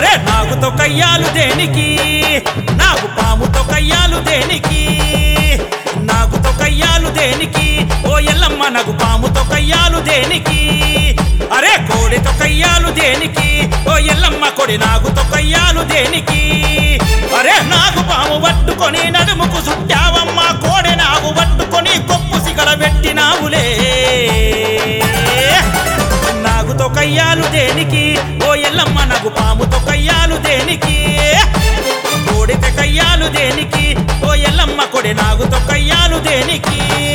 అరే నాగుతో కయ్యాలు దేనికి, నాగు పాముతో కయ్యాలు దేనికి, నాగుతో కయ్యాలు దేనికి, ఓ ఎల్లమ్మ నాగు పాముతో కయ్యాలు దేనికి, అరే కోడితో కయ్యాలు దేనికి, ఓ ఎల్లమ్మ కొడి నాగుతో కయ్యాలు దేనికి, అరే నాగు పాము పట్టుకొని నడుముకు చుట్టావమ్మ, కోడె నాగు పట్టుకొని కొప్పు సిగల పెట్టినావులే. నాగుతో కయ్యాలు దేనికి, ఓ ఎల్లమ్మ నాగు పాముతో కయ్యాలు దేనికి, కోడితో కయ్యాలు దేనికి, ఓ ఎల్లమ్మ కొడి నాగుతో కయ్యాలు దేనికి.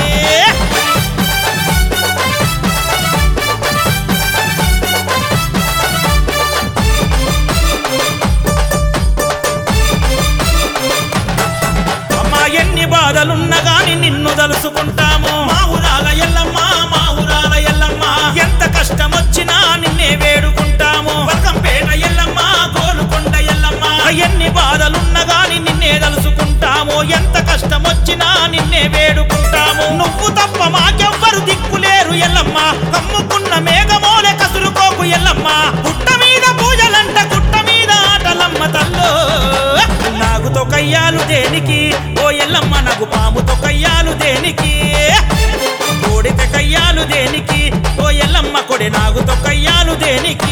ఎన్ని బాధలున్నా గాని నిన్ను తలుసుకుంటాము, మా ఊరాల ఎల్లమ్మ, మా ఊరాల ఎల్లమ్మ. ఎంత కష్టం వచ్చినా నిన్నే వేడుకుంటాము, బల్కంపేట ఎల్లమ్మ, గోలుకొండ ఎల్లమ్మ. ఎన్ని బాధలున్నా గాని నిన్నే తలుసుకుంటాము, ఎంత కష్టం వచ్చినా నిన్నే వేడుకుంటాము. నువ్వు తప్ప మాకెవ్వరు దిక్కులేరు ఎల్లమ్మ, కమ్ముకున్న మేఘమోలే కసురుకోకు ఎల్లమ్మ. పుట్ట మీద పూజలంట, గుట్ట మీద ఆటలమ్మ తల్లో. నాగుతో కయ్యాలు దేనికి, ఓ ఎల్లమ్మ నాగు పాముతో కయ్యాలు దేనికి, కోడితో కయ్యాలు దేనికి, ఓ ఎల్లమ్మ కొడి నాగుతో కయ్యాలు దేనికి.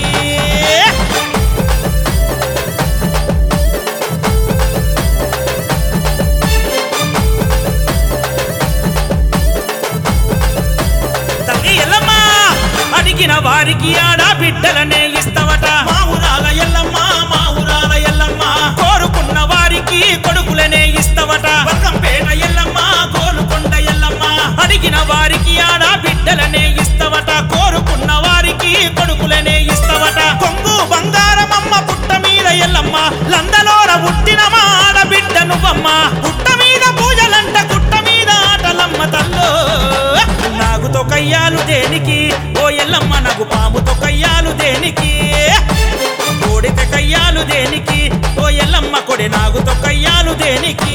తల్లి ఎల్లమ్మ అడిగిన వారికి ఆడా బిడ్డలనే ఇస్తవట, మా ఊరాల ఎల్లమ్మ, మా ఊరాల ఎల్లమ్మ. కోరుకున్న వారికి కొడుకులనే ఇస్తవట, బల్కంపేట ఎల్లమ్మ, గోలుకొండ ఎల్లమ్మ. అడిగిన వారికి ఆడా బిడ్డలనే ఇస్తవట, కోరుకున్న వారికి కొడుకులనే ఇస్తవట. కొంగు బంగారమమ్మ పుట్ట మీద ఎల్లమ్మ, లందలోర పుట్టిన మా ఆడబిడ్డ నువ్వమ్మ. పుట్ట మీద పూజలంట, గుట్ట మీద ఆటలమ్మ తల్లో. నాగుతో కయ్యాలు దేనికి, ఓ ఎల్లమ్మ నాగు పాముతో కయ్యాలు దేనికి, కోడితో కయ్యాలు దేనికి, ఓ ఎల్లమ్మ కొడి నాగుతో కయ్యాలు దేనికి.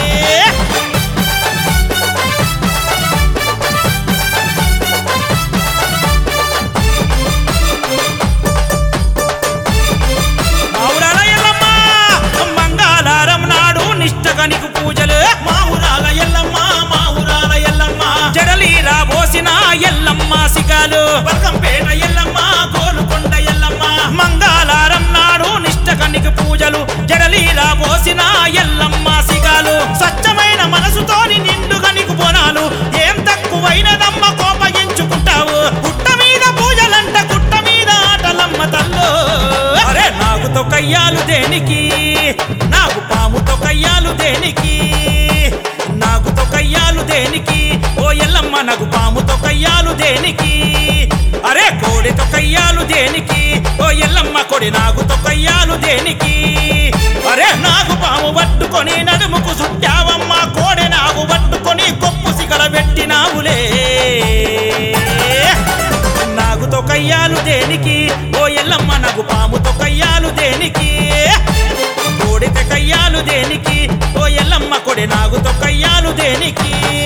మా ఊరాల ఎల్లమ్మ మంగళవారం నాడు నిష్టగనికి పూజలు, మా ఊరాల ఎల్లమ్మ, మా ఊరాల ఎల్లమ్మ. జడలీరా పోసిన ఎల్లమ్మ సిగాలు, బల్కంపేట ఎల్లమ్మ, గోలుకొండ ఎల్లమ్మ. మంగళవారం నాడు నిష్టగనికి పూజలు, జడలీరా పోసిన ఎల్లమ్మ సిగాలు. స్వచ్ఛమైన మనసుతోని నిండుగనికి బోనాలు, ఏం తక్కువైనదమ్మ కోపగించుకుంటావు. గుట్ట మీద పూజలంట, గుట్ట మీద ఆటలమ్మ తల్లో. అరే నాగుతో కయ్యాలు దేనికి, నాగు పాముతో కయ్యాలు దేనికి, నాగుతో కయ్యాలు దేనికి, ఓ ఎల్లమ్మ నాగు పాముతో కయ్యాలు దేనికి, అరే కోడితో కయ్యాలు దేనికి, ఓ ఎల్లమ్మ కొడి నాగుతో కయ్యాలు దేనికి. అరే నాగు పాము పట్టుకొని నడుముకు చుట్టావమ్మ, కోడె నాగు పట్టుకొని కొప్పు సిగల పెట్టినావులే. నాగుతో కయ్యాలు దేనికి, ఓ ఎల్లమ్మ నాగు పాముతో కయ్యాలు దేనికి, కోడితో కయ్యాలు దేనికి, ఓ ఎల్లమ్మ కొడి నాగుతో కయ్యాలు దేనికి.